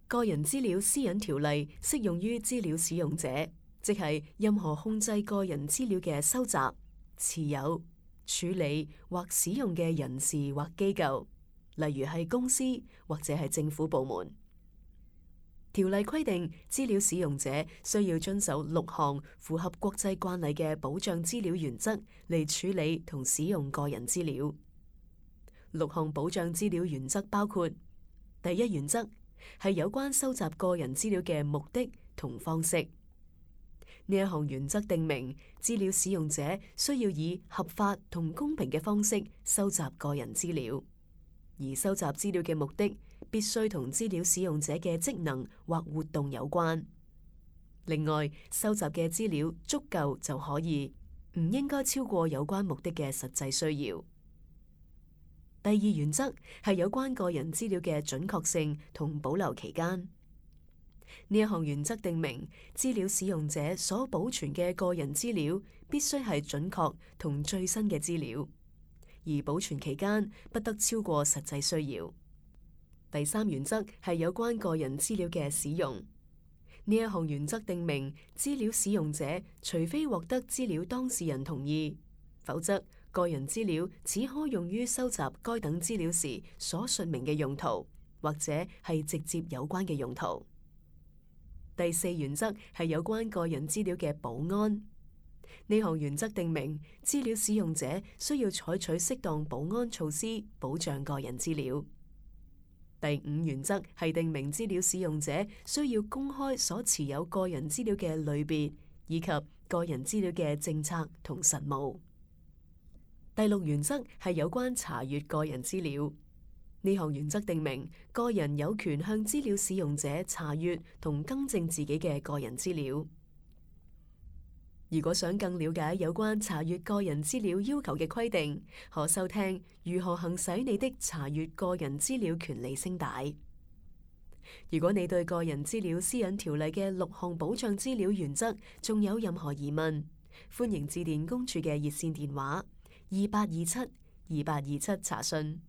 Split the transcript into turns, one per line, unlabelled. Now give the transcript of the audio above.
個人資料私隱條例適用於資料使用者，即係任何控制個人資料嘅收集、持有、處理或使用嘅人士或機構，例如係公司或者係政府部門。條例規定，資料使用者需要遵守6項符合國際慣例嘅保障資料原則嚟處理同使用個人資料。6項保障資料原則包括：第一原則係有關收集個人資料嘅目的同方式。呢一項原則定明，資料使用者需要以合法同公平嘅方式收集個人資料，而收集資料嘅目的必須同資料使用者嘅職能或活動有關。另外，收集嘅資料足夠就可以，唔應該超過有關目的嘅實際需要。第二原則係有關個人資料嘅準確性同保留期間。呢一項原則定明，資料使用者所保存嘅個人資料必須係準確同最新嘅資料，而保存期間不得超過實際需要。第三原則係有關個人資料嘅使用。呢一項原則定明，資料使用者除非獲得資料當事人同意，否則個人資料只可用於收集該等資料時所述明嘅用途，或者係直接有關嘅用途。第四原則係有關個人資料嘅保安。呢項原則定明，資料使用者需要採取適當保安措施保障個人資料。第五原則係定明資料使用者需要公開所持有個人資料嘅類別，以及個人資料嘅政策同實務。第六原則係有關查閱個人資料。呢項原則定明，個人有權向資料使用者查閱同更正自己嘅個人資料。如果想更了解有關查閱個人資料要求嘅規定，可收聽如何行使你的查閱個人資料權利聲帶。如果你對個人資料私隱條例嘅6項保障資料原則仲有任何疑問，歡迎致電公署嘅熱線電話2827查詢。